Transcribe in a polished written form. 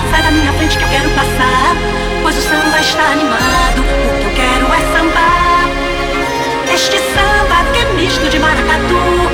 sai da minha frente que eu quero passar, pois o samba está animado, o que eu quero é sambar. Este samba que é misto de maracatu